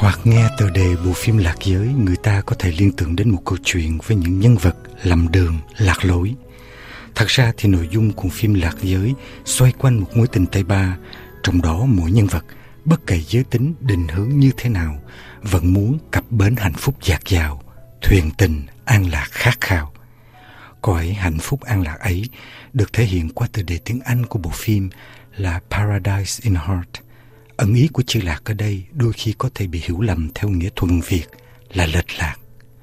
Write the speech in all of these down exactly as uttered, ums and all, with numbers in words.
Thoạt nghe tựa đề bộ phim Lạc Giới, người ta có thể liên tưởng đến một câu chuyện với những nhân vật lầm đường, lạc lối. Thật ra thì nội dung của phim Lạc Giới xoay quanh một mối tình tay ba, trong đó mỗi nhân vật, bất kể giới tính, định hướng như thế nào, vẫn muốn cập bến hạnh phúc dạt dào, thuyền tình, an lạc khát khao. Cõi hạnh phúc an lạc ấy được thể hiện qua tựa đề tiếng Anh của bộ phim là Paradise in Heart. Ẩn ý của chữ lạc ở đây đôi khi có thể bị hiểu lầm theo nghĩa thuần Việt là lệch lạc.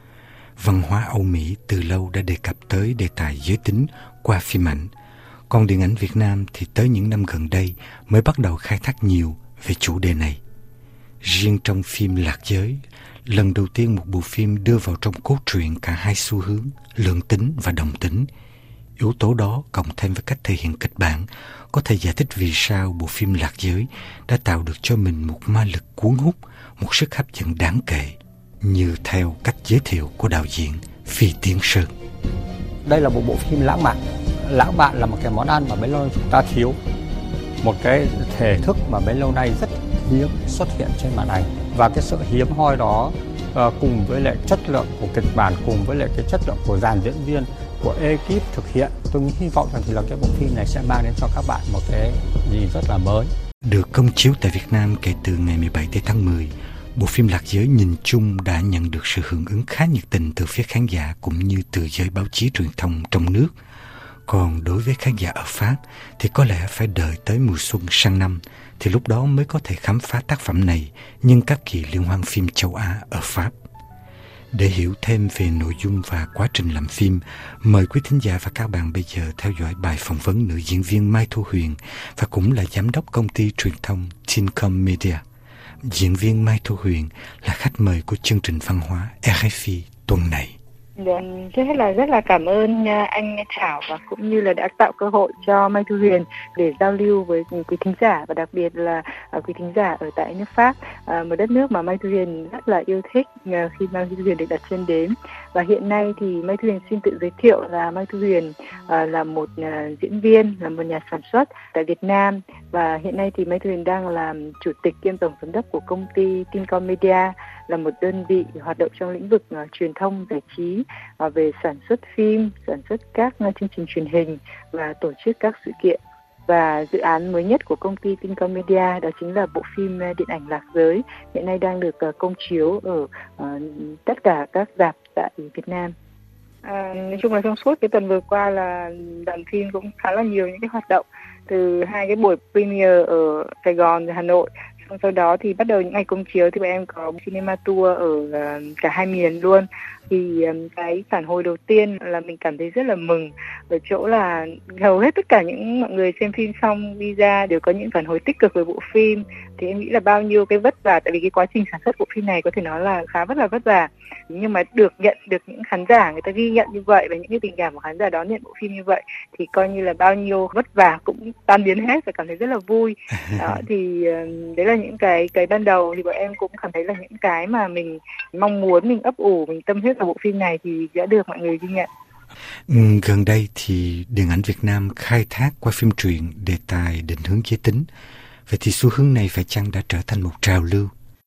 Văn hóa Âu Mỹ từ lâu đã đề cập tới đề tài giới tính qua phim ảnh, còn điện ảnh Việt Nam thì tới những năm gần đây mới bắt đầu khai thác nhiều về chủ đề này. Riêng trong phim Lạc Giới, lần đầu tiên một bộ phim đưa vào trong cốt truyện cả hai xu hướng lượng tính và đồng tính. Yếu tố đó cộng thêm với cách thể hiện kịch bản có thể giải thích vì sao bộ phim Lạc Giới đã tạo được cho mình một ma lực cuốn hút, một sức hấp dẫn đáng kể, như theo cách giới thiệu của đạo diễn Phi Tiến Sơn. Đây là một bộ phim lãng mạn. Lãng mạn là một cái món ăn mà bấy lâu chúng ta thiếu. Một cái thể thức mà bấy lâu nay rất hiếm xuất hiện trên màn ảnh. Và cái sự hiếm hoi đó uh, cùng với lại chất lượng của kịch bản, cùng với lại cái chất lượng của dàn diễn viên, của ekip thực hiện, tôi hy vọng rằng thì là cái bộ phim này sẽ mang đến cho các bạn một cái gì rất là mới. Được công chiếu tại Việt Nam kể từ ngày mười bảy tháng mười, bộ phim Lạc Giới nhìn chung đã nhận được sự hưởng ứng khá nhiệt tình từ phía khán giả cũng như từ giới báo chí truyền thông trong nước. Còn đối với khán giả ở Pháp thì có lẽ phải đợi tới mùa xuân sang năm thì lúc đó mới có thể khám phá tác phẩm này nhân các kỳ liên hoan phim châu Á ở Pháp. Để hiểu thêm về nội dung và quá trình làm phim, mời quý thính giả và các bạn bây giờ theo dõi bài phỏng vấn nữ diễn viên Mai Thu Huyền và cũng là giám đốc công ty truyền thông Tincom Media. Diễn viên Mai Thu Huyền là khách mời của chương trình văn hóa rờ ép i tuần này. Trước hết là rất là cảm ơn anh Thảo và cũng như là đã tạo cơ hội cho Mai Thu Huyền để giao lưu với quý thính giả và đặc biệt là quý thính giả ở tại nước Pháp, một đất nước mà Mai Thu Huyền rất là yêu thích khi Mai Thu Huyền được đặt chân đến. Và hiện nay thì Mai Thu Huyền xin tự giới thiệu là Mai Thu Huyền là một diễn viên, là một nhà sản xuất tại Việt Nam và hiện nay thì Mai Thu Huyền đang làm chủ tịch kiêm tổng giám đốc của công ty Tincom Media, là một đơn vị hoạt động trong lĩnh vực uh, truyền thông giải trí, uh, về sản xuất phim, sản xuất các uh, chương trình truyền hình và tổ chức các sự kiện. Và dự án mới nhất của công ty Tincom Media đó chính là bộ phim uh, điện ảnh Lạc Giới, hiện nay đang được uh, công chiếu ở uh, tất cả các rạp tại Việt Nam. À, nói chung là trong suốt cái tuần vừa qua là đoàn phim cũng khá là nhiều những cái hoạt động, từ hai cái buổi premiere ở Sài Gòn và Hà Nội. Sau đó thì bắt đầu những ngày công chiếu thì bọn em có cinema tour ở uh, cả hai miền luôn. Thì um, cái phản hồi đầu tiên là mình cảm thấy rất là mừng ở chỗ là hầu hết tất cả những mọi người xem phim xong đi ra đều có những phản hồi tích cực về bộ phim. Thì em nghĩ là bao nhiêu cái vất vả, tại vì cái quá trình sản xuất bộ phim này có thể nói là khá rất là vất vả, nhưng mà được nhận được những khán giả người ta ghi nhận như vậy và những cái tình cảm của khán giả đón nhận bộ phim như vậy thì coi như là bao nhiêu vất vả cũng tan biến hết và cảm thấy rất là vui. Đó, thì đấy là những cái cái ban đầu thì bọn em cũng cảm thấy là những cái mà mình mong muốn, mình ấp ủ, mình tâm huyết vào bộ phim này thì đã được mọi người ghi nhận. Ừ, gần đây thì điện ảnh Việt Nam khai thác qua phim truyện đề tài định hướng giới tính. Vậy thì xu hướng này phải chăng đã trở thành một trào lưu?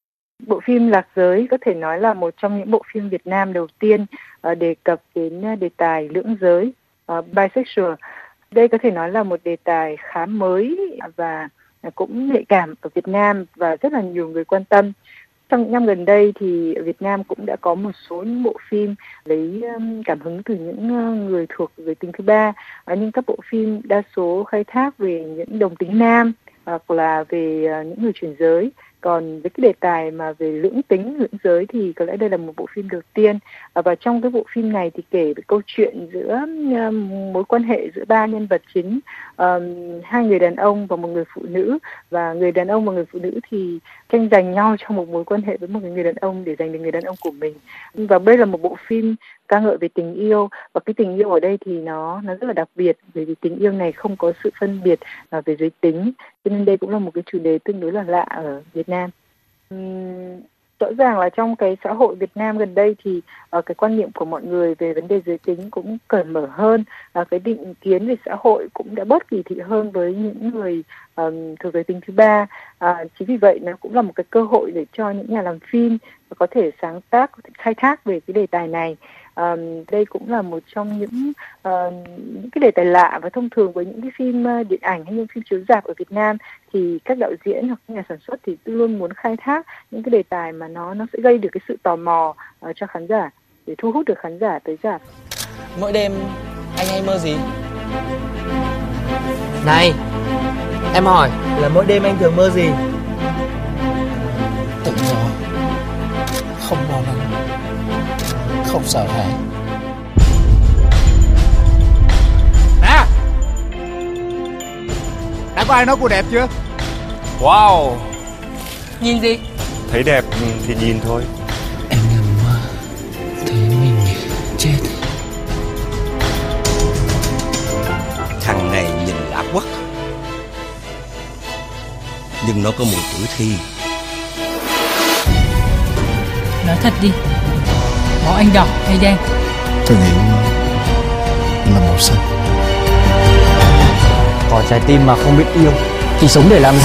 Bộ phim Lạc Giới có thể nói là một trong những bộ phim Việt Nam đầu tiên uh, đề cập đến đề tài lưỡng giới, uh, bisexual. Đây có thể nói là một đề tài khá mới và cũng nhạy cảm ở Việt Nam và rất là nhiều người quan tâm. Trong những năm gần đây thì Việt Nam cũng đã có một số những bộ phim lấy cảm hứng từ những người thuộc giới tính thứ ba, nhưng các bộ phim đa số khai thác về những đồng tính nam hoặc là về những người chuyển giới. Còn với cái đề tài mà về lưỡng tính, lưỡng giới thì có lẽ đây là một bộ phim đầu tiên. Và trong cái bộ phim này thì kể về câu chuyện giữa um, mối quan hệ giữa ba nhân vật chính, um, hai người đàn ông và một người phụ nữ. Và người đàn ông và người phụ nữ thì tranh giành nhau trong một mối quan hệ với một người đàn ông để giành được người đàn ông của mình. Và đây là một bộ phim ca ngợi về tình yêu, và cái tình yêu ở đây thì nó nó rất là đặc biệt, bởi vì tình yêu này không có sự phân biệt uh, về giới tính, cho nên đây cũng là một cái chủ đề tương đối là lạ ở Việt Nam. Uhm, Rõ ràng là trong cái xã hội Việt Nam gần đây thì uh, cái quan niệm của mọi người về vấn đề giới tính cũng cởi mở hơn, uh, cái định kiến về xã hội cũng đã bớt kỳ thị hơn với những người um, thuộc giới tính thứ ba. Uh, chính vì vậy nó cũng là một cái cơ hội để cho những nhà làm phim có thể sáng tác, có thể khai thác về cái đề tài này. Um, đây cũng là một trong những uh, những cái đề tài lạ, và thông thường với những cái phim uh, điện ảnh hay những phim chiếu rạp ở Việt Nam thì các đạo diễn hoặc nhà sản xuất thì luôn muốn khai thác những cái đề tài mà nó nó sẽ gây được cái sự tò mò uh, cho khán giả, để thu hút được khán giả tới rạp. Mỗi đêm anh hay mơ gì? Này, em hỏi là mỗi đêm anh thường mơ gì? Tự do, không lo lắng, không sợ hãi. Nè, đã có ai nói cô đẹp chưa? Wow, nhìn gì? Thấy đẹp thì nhìn thôi. Em nằm mơ thấy mình chết. Thằng này nhìn lạ quắc, nhưng nó có mùi tử thi. Nói thật đi, máu anh đỏ hay đen? Tôi nghĩ là màu xanh. Có trái tim mà không biết yêu thì sống để làm gì?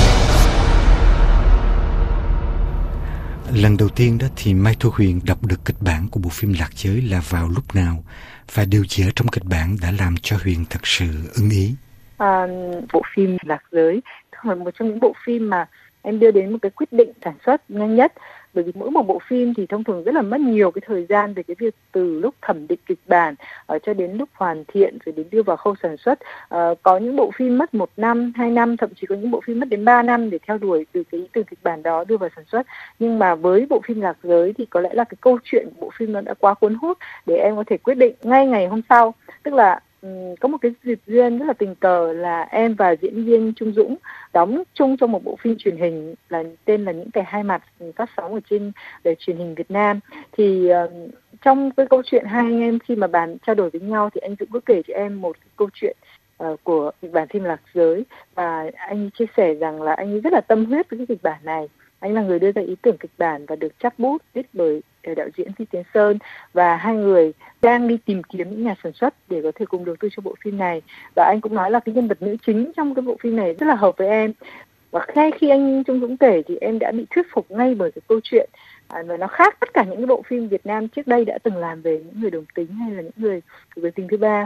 Lần đầu tiên đó thì Mai Thu Huyền đọc được kịch bản của bộ phim Lạc Giới là vào lúc nào, và điều gì ở trong kịch bản đã làm cho Huyền thật sự ưng ý? À, bộ phim Lạc Giới là một trong những bộ phim mà em đưa đến một cái quyết định sản xuất nhanh nhất, bởi vì mỗi một bộ phim thì thông thường rất là mất nhiều cái thời gian về cái việc từ lúc thẩm định kịch bản uh, cho đến lúc hoàn thiện rồi đến đưa vào khâu sản xuất. Uh, có những bộ phim mất một năm, hai năm, thậm chí có những bộ phim mất đến ba năm để theo đuổi từ cái từ kịch bản đó đưa vào sản xuất. Nhưng mà với bộ phim Lạc Giới thì có lẽ là cái câu chuyện của bộ phim nó đã quá cuốn hút để em có thể quyết định ngay ngày hôm sau. Tức là um, có một cái dịp duyên rất là tình cờ là em và diễn viên Trung Dũng đóng chung trong một bộ phim truyền hình là tên là Những Kẻ Hai Mặt, phát sóng ở trên để truyền hình Việt Nam. Thì uh, trong cái câu chuyện hai anh em khi mà bàn trao đổi với nhau thì anh Dũng có kể cho em một cái câu chuyện uh, của kịch bản phim Lạc Giới, và anh chia sẻ rằng là anh rất là tâm huyết với cái kịch bản này. Anh là người đưa ra ý tưởng kịch bản và được chắp bút viết bởi đạo diễn Phi Tiến Sơn, và hai người đang đi tìm kiếm những nhà sản xuất để có thể cùng đầu tư cho bộ phim này. Và anh cũng nói là cái nhân vật nữ chính trong cái bộ phim này rất là hợp với em. Và ngay khi anh Trung Dũng kể thì em đã bị thuyết phục ngay bởi cái câu chuyện, à, và nó khác tất cả những cái bộ phim Việt Nam trước đây đã từng làm về những người đồng tính hay là những người thuộc giới tính thứ ba.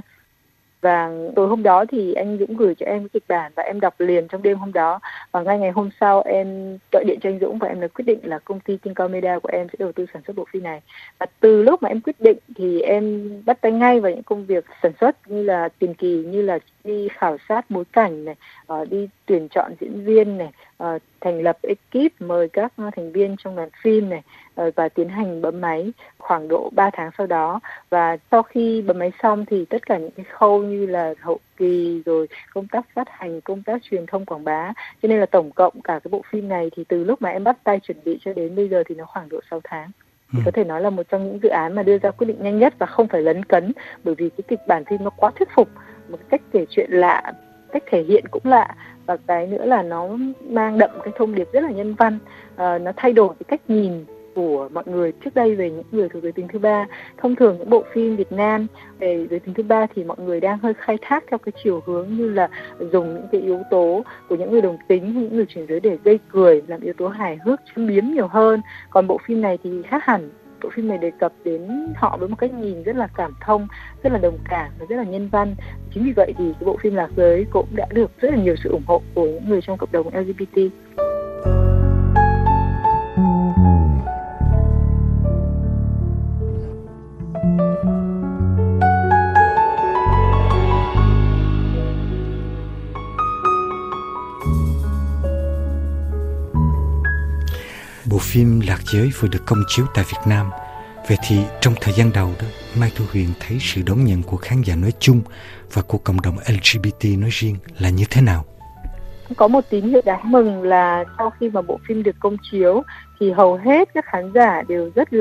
Và tối hôm đó thì anh Dũng gửi cho em cái kịch bản và em đọc liền trong đêm hôm đó. Và ngay ngày hôm sau em gọi điện cho anh Dũng và em đã quyết định là công ty King Cao Media của em sẽ đầu tư sản xuất bộ phim này. Và từ lúc mà em quyết định thì em bắt tay ngay vào những công việc sản xuất như là tiền kỳ, như là đi khảo sát bối cảnh này, uh, đi tuyển chọn diễn viên này, uh, thành lập ekip, mời các thành viên trong đoàn phim này, uh, và tiến hành bấm máy khoảng độ ba tháng sau đó. Và sau khi bấm máy xong thì tất cả những cái khâu như là hậu kỳ rồi công tác phát hành, công tác truyền thông quảng bá, cho nên là tổng cộng cả cái bộ phim này thì từ lúc mà em bắt tay chuẩn bị cho đến bây giờ thì nó khoảng độ sáu tháng. Thì có thể nói là một trong những dự án mà đưa ra quyết định nhanh nhất và không phải lấn cấn, bởi vì cái kịch bản phim nó quá thuyết phục, một cách kể chuyện lạ, cách thể hiện cũng lạ, và cái nữa là nó mang đậm cái thông điệp rất là nhân văn. À, nó thay đổi cái cách nhìn của mọi người trước đây về những người thuộc giới tính thứ ba. Thông thường những bộ phim Việt Nam về giới tính thứ ba thì mọi người đang hơi khai thác theo cái chiều hướng như là dùng những cái yếu tố của những người đồng tính, những người chuyển giới để gây cười, làm yếu tố hài hước, châm biếm nhiều hơn. Còn bộ phim này thì khác hẳn. Bộ phim này đề cập đến họ với một cách nhìn rất là cảm thông, rất là đồng cảm và rất là nhân văn. Chính vì vậy thì cái bộ phim Lạc Giới cũng đã được rất là nhiều sự ủng hộ của những người trong cộng đồng lờ giê bê tê. Bộ phim Lạc Giới vừa được công chiếu tại Việt Nam. Vậy thì trong thời gian đầu đó, Mai Thu Huyền thấy sự đón nhận của khán giả nói chung và của cộng đồng lờ giê bê tê nói riêng là như thế nào? Có một tín hiệu đáng mừng là sau khi mà bộ phim được công chiếu thì hầu hết các khán giả đều rất là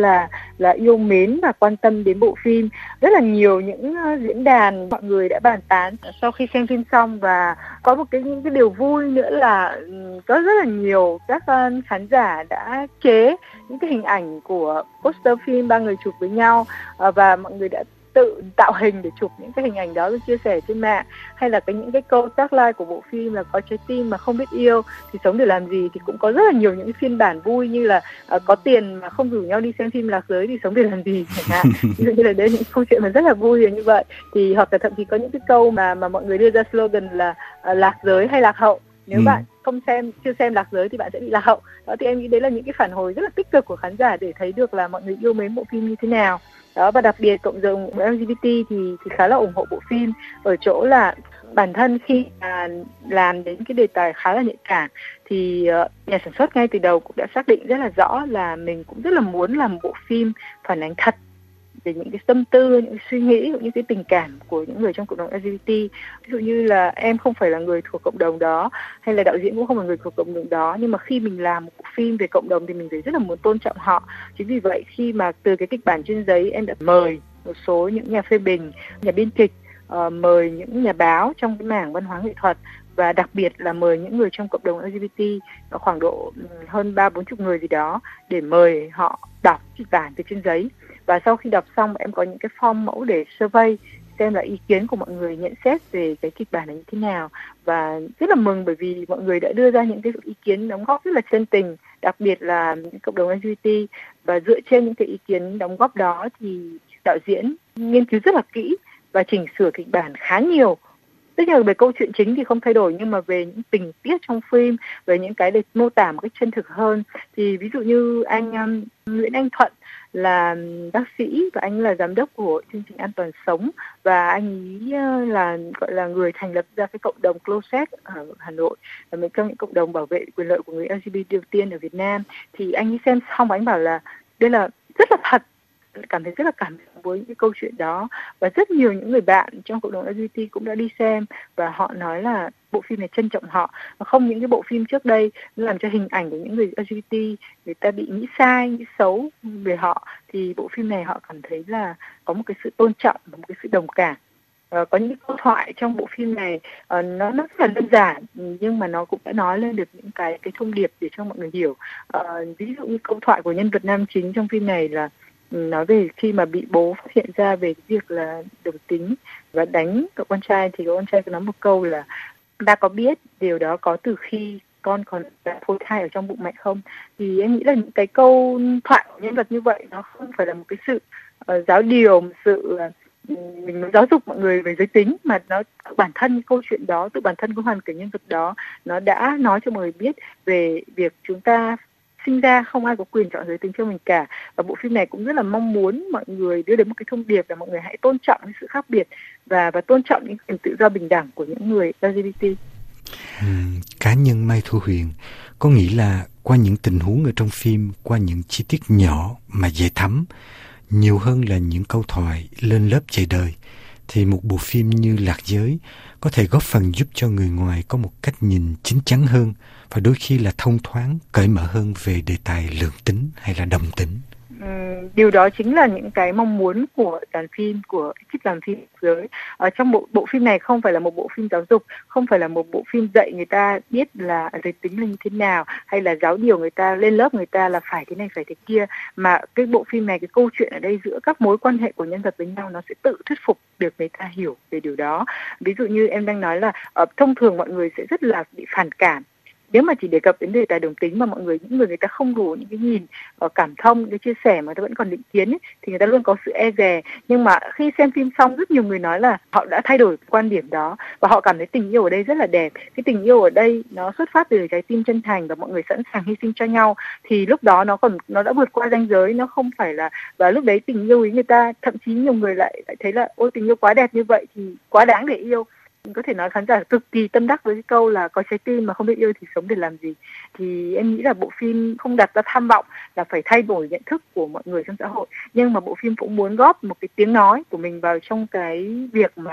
là yêu mến và quan tâm đến bộ phim. Rất là nhiều những diễn đàn mọi người đã bàn tán sau khi xem phim xong, và có một cái những cái điều vui nữa là có rất là nhiều các khán giả đã chế những cái hình ảnh của poster phim ba người chụp với nhau, và mọi người đã tự tạo hình để chụp những cái hình ảnh đó rồi chia sẻ trên mạng. Hay là cái những cái câu tagline của bộ phim là có trái tim mà không biết yêu thì sống để làm gì, thì cũng có rất là nhiều những cái phiên bản vui như là uh, có tiền mà không rủ nhau đi xem phim lạc giới thì sống để làm gì chẳng hạn. Ví dụ như là đấy những câu chuyện mà rất là vui như vậy. Thì hoặc là thậm chí có những cái câu mà mà mọi người đưa ra slogan là uh, lạc giới hay lạc hậu, nếu ừ. bạn không xem chưa xem lạc giới thì bạn sẽ bị lạc hậu. Đó thì em nghĩ đấy là những cái phản hồi rất là tích cực của khán giả để thấy được là mọi người yêu mến bộ phim như thế nào. Đó, và đặc biệt cộng đồng lờ giê bê tê thì thì khá là ủng hộ bộ phim ở chỗ là bản thân khi mà làm đến cái đề tài khá là nhạy cảm thì uh, nhà sản xuất ngay từ đầu cũng đã xác định rất là rõ là mình cũng rất là muốn làm bộ phim phản ánh thật về những cái tâm tư, những cái suy nghĩ, những cái tình cảm của những người trong cộng đồng lờ giê bê tê. Ví dụ như là em không phải là người thuộc cộng đồng đó, hay là đạo diễn cũng không phải người thuộc cộng đồng đó, nhưng mà khi mình làm một bộ phim về cộng đồng thì mình phải rất là muốn tôn trọng họ. Chính vì vậy khi mà từ cái kịch bản trên giấy em đã mời một số những nhà phê bình, nhà biên kịch, uh, mời những nhà báo trong cái mảng văn hóa nghệ thuật, và đặc biệt là mời những người trong cộng đồng lờ giê bê tê khoảng độ hơn ba bốn chục người gì đó để mời họ đọc kịch bản từ trên giấy. Và sau khi đọc xong em có những cái form mẫu để survey xem là ý kiến của mọi người nhận xét về cái kịch bản này như thế nào. Và rất là mừng bởi vì mọi người đã đưa ra những cái ý kiến đóng góp rất là chân tình, đặc biệt là những cộng đồng lờ giê bê tê. Và dựa trên những cái ý kiến đóng góp đó thì đạo diễn nghiên cứu rất là kỹ và chỉnh sửa kịch bản khá nhiều. Tất nhiên là về câu chuyện chính thì không thay đổi, nhưng mà về những tình tiết trong phim, về những cái để mô tả một cách chân thực hơn. Thì ví dụ như anh um, Nguyễn Anh Thuận là bác sĩ và anh là giám đốc của chương trình An Toàn Sống, và anh ấy là gọi là người thành lập ra cái cộng đồng Closet ở Hà Nội, là một trong những cộng đồng bảo vệ quyền lợi của người lờ giê bê tê đầu tiên ở Việt Nam. Thì anh ấy xem xong và anh bảo là đây là rất là thật, cảm thấy rất là cảm động với những cái câu chuyện đó. Và rất nhiều những người bạn trong cộng đồng lờ giê bê tê cũng đã đi xem và họ nói là bộ phim này trân trọng họ, và không những cái bộ phim trước đây làm cho hình ảnh của những người lờ giê bê tê người ta bị nghĩ sai, nghĩ xấu về họ, thì bộ phim này họ cảm thấy là có một cái sự tôn trọng và một cái sự đồng cảm. Uh, có những cái câu thoại trong bộ phim này uh, nó, nó rất là đơn giản, nhưng mà nó cũng đã nói lên được những cái cái thông điệp để cho mọi người hiểu. Uh, ví dụ như câu thoại của nhân vật nam chính trong phim này là nói về khi mà bị bố phát hiện ra về cái việc là đồng tính và đánh cậu con trai, thì cậu con trai có nói một câu là ta có biết điều đó có từ khi con còn phôi thai ở trong bụng mẹ không? Thì em nghĩ là những cái câu thoại của nhân vật như vậy nó không phải là một cái sự uh, giáo điều, một sự uh, mình muốn giáo dục mọi người về giới tính, mà nó bản thân cái câu chuyện đó, tự bản thân cái hoàn cảnh nhân vật đó nó đã nói cho mọi người biết về việc chúng ta sinh ra không ai có quyền chọn giới tính cho mình cả. Và bộ phim này cũng rất là mong muốn mọi người đưa đến một cái thông điệp là mọi người hãy tôn trọng cái sự khác biệt và và tôn trọng những quyền tự do bình đẳng của những người lờ giê bê tê. Ừ, cá nhân Mai Thu Huyền có nghĩ là qua những tình huống ở trong phim, qua những chi tiết nhỏ mà dễ thấm, nhiều hơn là những câu thoại lên lớp dạy đời, thì một bộ phim như Lạc Giới có thể góp phần giúp cho người ngoài có một cách nhìn chín chắn hơn và đôi khi là thông thoáng, cởi mở hơn về đề tài lượng tính hay là đồng tính. Điều đó chính là những cái mong muốn của dàn phim, của ekip làm phim giới. Ở trong bộ bộ phim này không phải là một bộ phim giáo dục, không phải là một bộ phim dạy người ta biết là giới tính là như thế nào, hay là giáo điều người ta, lên lớp người ta là phải thế này phải thế kia, mà cái bộ phim này, cái câu chuyện ở đây giữa các mối quan hệ của nhân vật với nhau nó sẽ tự thuyết phục được người ta hiểu về điều đó. Ví dụ như em đang nói là uh, thông thường mọi người sẽ rất là bị phản cảm nếu mà chỉ đề cập đến đề tài đồng tính, mà mọi người những người người ta không đủ những cái nhìn uh, cảm thông, cái chia sẻ mà ta vẫn còn định kiến ấy, thì người ta luôn có sự e dè. Nhưng mà khi xem phim xong, rất nhiều người nói là họ đã thay đổi quan điểm đó và họ cảm thấy tình yêu ở đây rất là đẹp. Cái tình yêu ở đây nó xuất phát từ trái tim chân thành và mọi người sẵn sàng hy sinh cho nhau, thì lúc đó nó còn nó đã vượt qua ranh giới, nó không phải là, và lúc đấy tình yêu ý người ta, thậm chí nhiều người lại, lại thấy là ôi tình yêu quá đẹp như vậy thì quá đáng để yêu. Mình có thể nói khán giả cực kỳ tâm đắc với cái câu là có trái tim mà không biết yêu thì sống để làm gì. Thì em nghĩ là bộ phim không đặt ra tham vọng là phải thay đổi nhận thức của mọi người trong xã hội, nhưng mà bộ phim cũng muốn góp một cái tiếng nói của mình vào trong cái việc mà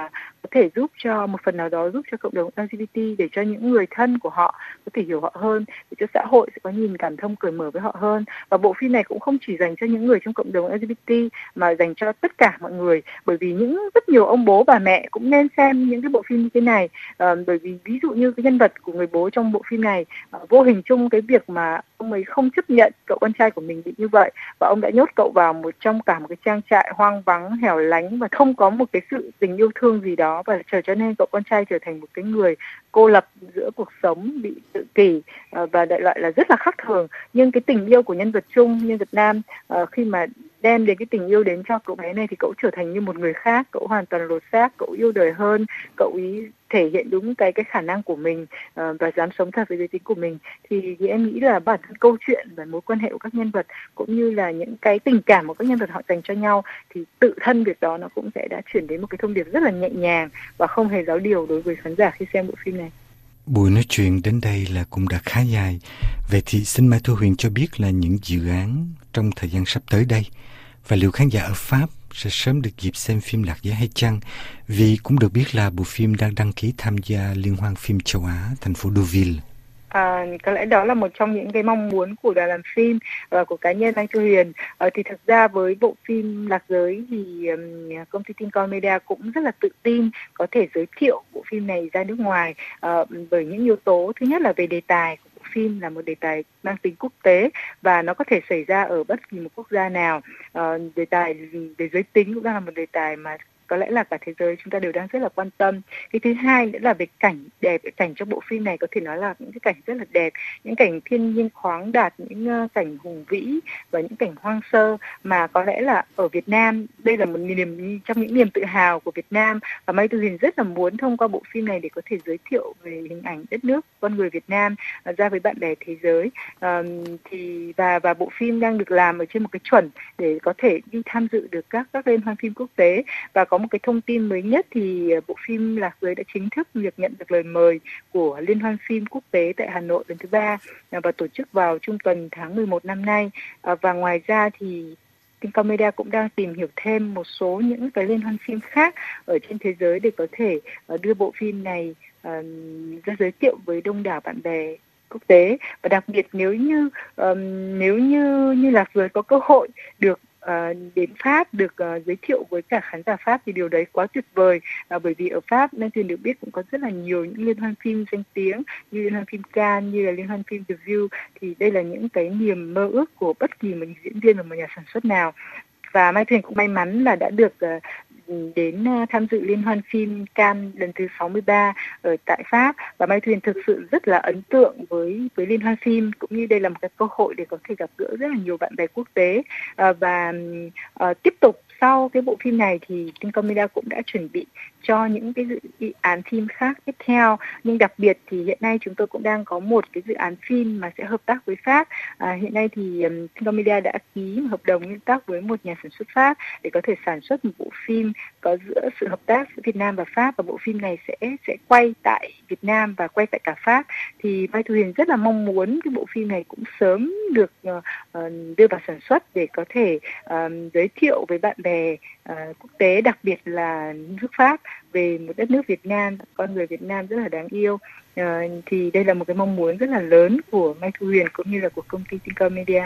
có thể giúp cho một phần nào đó giúp cho cộng đồng lờ giê bê tê, để cho những người thân của họ có thể hiểu họ hơn, để cho xã hội sẽ có nhìn cảm thông cởi mở với họ hơn. Và bộ phim này cũng không chỉ dành cho những người trong cộng đồng lờ giê bê tê mà dành cho tất cả mọi người, bởi vì những rất nhiều ông bố bà mẹ cũng nên xem những cái bộ phim như thế này. À, bởi vì ví dụ như cái nhân vật của người bố trong bộ phim này, à, vô hình chung cái việc mà ông ấy không chấp nhận cậu con trai của mình bị như vậy, và ông đã nhốt cậu vào một trong cả một cái trang trại hoang vắng hẻo lánh và không có một cái sự tình yêu thương gì đó, và trở cho nên cậu con trai trở thành một cái người cô lập giữa cuộc sống, bị tự kỷ và đại loại là rất là khác thường. Nhưng cái tình yêu của nhân vật Trung, nhân vật nam, khi mà đem đến cái tình yêu đến cho cậu bé này thì cậu trở thành như một người khác, cậu hoàn toàn lột xác, cậu yêu đời hơn, cậu ý thể hiện đúng cái cái khả năng của mình uh, và dám sống thật với giới tính của mình. Thì, thì em nghĩ là bản thân câu chuyện và mối quan hệ của các nhân vật cũng như là những cái tình cảm của các nhân vật họ dành cho nhau, thì tự thân việc đó nó cũng sẽ đã chuyển đến một cái thông điệp rất là nhẹ nhàng và không hề giáo điều đối với khán giả khi xem bộ phim này. Buổi nói chuyện đến đây là cũng đã khá dài. Vậy thì xin Mai Thu Huyền cho biết là những dự án trong thời gian sắp tới đây, và liệu khán giả ở Pháp sẽ sớm được dịp xem phim Lạc Giới hay chăng? Vì cũng được biết là bộ phim đang đăng ký tham gia Liên hoan phim châu Á thành phố Deauville. À, có lẽ đó là một trong những cái mong muốn của đoàn làm phim và của cá nhân Mai Thu Huyền. À, thì thực ra với bộ phim Lạc Giới thì um, công ty Tincom Media cũng rất là tự tin có thể giới thiệu bộ phim này ra nước ngoài, à, bởi những yếu tố. Thứ nhất là về đề tài của bộ phim là một đề tài mang tính quốc tế và nó có thể xảy ra ở bất kỳ một quốc gia nào. À, đề tài về giới tính cũng đang là một đề tài mà có lẽ là cả thế giới chúng ta đều đang rất là quan tâm. Cái thứ hai nữa là về cảnh đẹp, cảnh trong bộ phim này có thể nói là những cái cảnh rất là đẹp, những cảnh thiên nhiên khoáng đạt, những uh, cảnh hùng vĩ và những cảnh hoang sơ mà có lẽ là ở Việt Nam đây là một niềm trong những niềm tự hào của Việt Nam, và Mai Thu Huyền rất là muốn thông qua bộ phim này để có thể giới thiệu về hình ảnh đất nước, con người Việt Nam uh, ra với bạn bè thế giới. Uh, thì và và bộ phim đang được làm ở trên một cái chuẩn để có thể đi tham dự được các các liên hoan phim quốc tế. Và có một cái thông tin mới nhất thì bộ phim Lạc Giới đã chính thức được nhận được lời mời của Liên hoan phim quốc tế tại Hà Nội lần thứ ba và tổ chức vào trung tuần tháng mười một năm nay. Và ngoài ra thì Tincom Media cũng đang tìm hiểu thêm một số những cái liên hoan phim khác ở trên thế giới để có thể đưa bộ phim này uh, ra giới thiệu với đông đảo bạn bè quốc tế. Và đặc biệt nếu như um, nếu như như Lạc Giới có cơ hội được Uh, đến Pháp, được uh, giới thiệu với cả khán giả Pháp thì điều đấy quá tuyệt vời, uh, bởi vì ở Pháp Mai Thu Huyền được biết cũng có rất là nhiều những liên hoan phim danh tiếng như liên hoan phim Cannes, như là liên hoan phim The View. Thì đây là những cái niềm mơ ước của bất kỳ một diễn viên và một nhà sản xuất nào. Và Mai Thu Huyền cũng may mắn là đã được uh, đến tham dự liên hoan phim Cannes lần thứ sáu mươi ba ở tại Pháp, và Mai Thu Huyền thực sự rất là ấn tượng với với liên hoan phim, cũng như đây là một cái cơ hội để có thể gặp gỡ rất là nhiều bạn bè quốc tế. À, và à, tiếp tục sau cái bộ phim này thì Tincom Media cũng đã chuẩn bị cho những cái dự án phim khác tiếp theo, nhưng đặc biệt thì hiện nay chúng tôi cũng đang có một cái dự án phim mà sẽ hợp tác với Pháp. À, hiện nay thì um, Tincom Media đã ký một hợp đồng hợp tác với một nhà sản xuất Pháp để có thể sản xuất một bộ phim có giữa sự hợp tác giữa Việt Nam và Pháp, và bộ phim này sẽ sẽ quay tại Việt Nam và quay tại cả Pháp. Thì Mai Thu Huyền rất là mong muốn cái bộ phim này cũng sớm được uh, đưa vào sản xuất để có thể uh, giới thiệu với bạn bè uh, quốc tế, đặc biệt là nước Pháp, về một đất nước Việt Nam, con người Việt Nam rất là đáng yêu. Uh, thì đây là một cái mong muốn rất là lớn của Mai Thu Huyền cũng như là của công ty Tincom Media.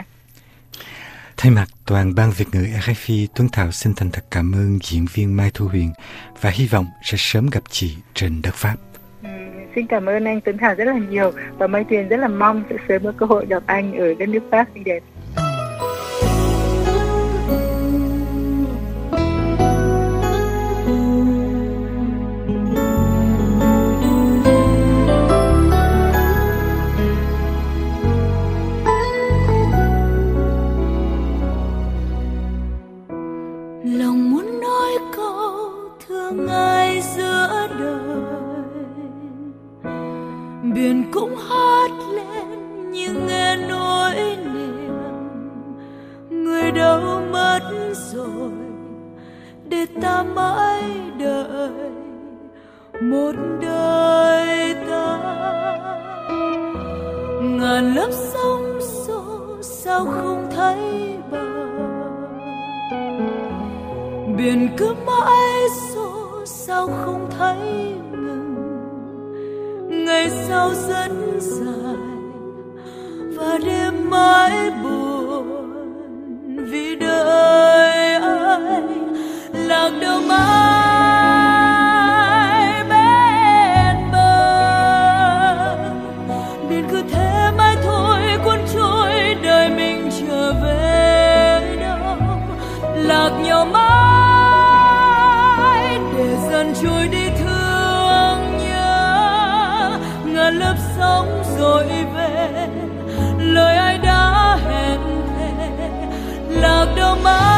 Thay mặt toàn ban Việt ngữ rờ ép i, Tuấn Thảo xin thành thật cảm ơn diễn viên Mai Thu Huyền và hy vọng sẽ sớm gặp chị trên đất Pháp. Ừ, xin cảm ơn anh Tuấn Thảo rất là nhiều, và Mai Thu Huyền rất là mong sẽ sớm có cơ hội gặp anh ở đất nước Pháp xinh đẹp. Lòng muốn nói câu thương ai giữa đời, biển cũng hát lên nhưng nghe nỗi niềm, người đâu mất rồi để ta mãi đợi một đời ta. Ngàn lớp sóng xô sao không thấy bờ, biển cứ mãi xô sao không thấy ngừng, ngày sau rất dài và đêm mãi buồn vì đời anh lạc đâu mãi bên bờ. Biển cứ thế mãi thôi cuốn trôi đời mình trở về đâu, lạc nhau mãi để dần trôi đi thương nhớ. Ngàn lớp sóng rồi về lời ai đã hẹn thề, lạc đâu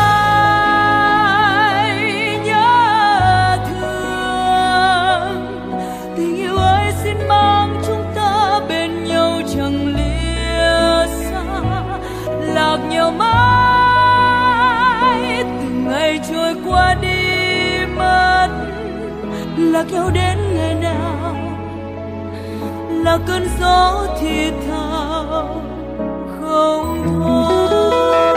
mãi nhớ thương. Tình yêu ấy xin mang chúng ta bên nhau chẳng lìa xa, lạc nhau mãi từng ngày trôi qua đi mất. Lạc nhau đến ngày nào là cơn gió thì thào không thôi.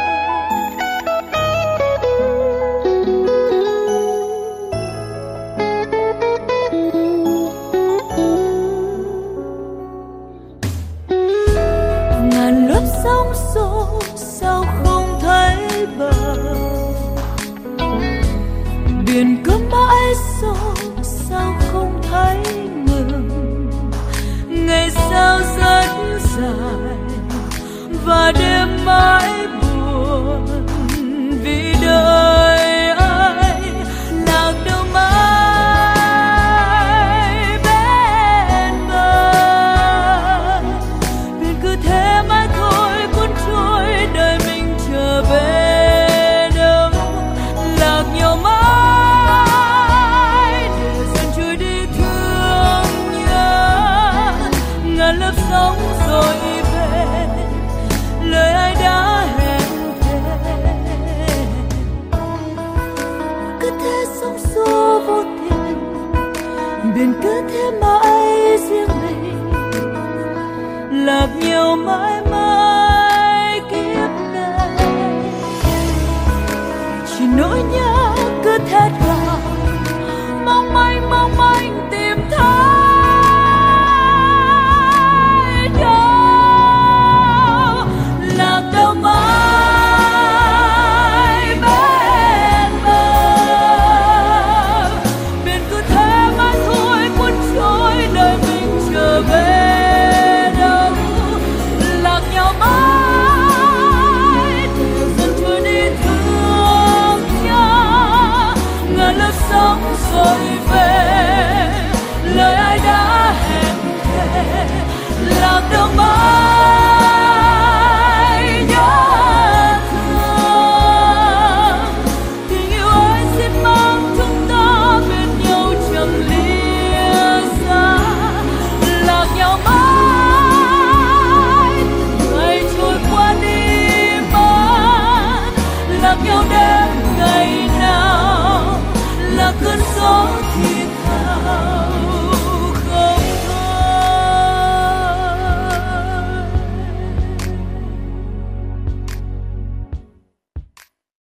Ngàn lớp sóng xô sao không thấy bờ, biển cứ mãi xô sao không thấy ngừng. Ngày sao rất dài và đêm mãi buồn vì đời ai lạc đâu mãi bên bờ. Biển cứ thế mãi thôi cuốn trôi đời mình trở về đâu, lạc nhau mãi để dần trôi đi thương nhớ. Ngàn lớp sóng rồi về lời ai đã hẹn thề, cứ thế sóng xô vô tình, biển cứ thế mãi riêng mình, lạc nhau mãi mãi kiếp này. Chỉ nỗi nhớ cứ thét gào mong manh mong manh tìm thấy đâu, lạc đâu mãi bên bờ. Biển cứ thế mãi thôi cuốn trôi đời mình trở về đâu, lạc nhau mãi để dần trôi đi thương nhớ. Ngàn lớp sóng rồi về lời ai đã hẹn thề, lạc đâu mãi nhớ thương. Tình yêu ấy xin mang chúng ta bên nhau chẳng lìa xa, lạc nhau mãi ngày trôi qua đi mất. Lạc nhau đến ngày nào là cơn gió thì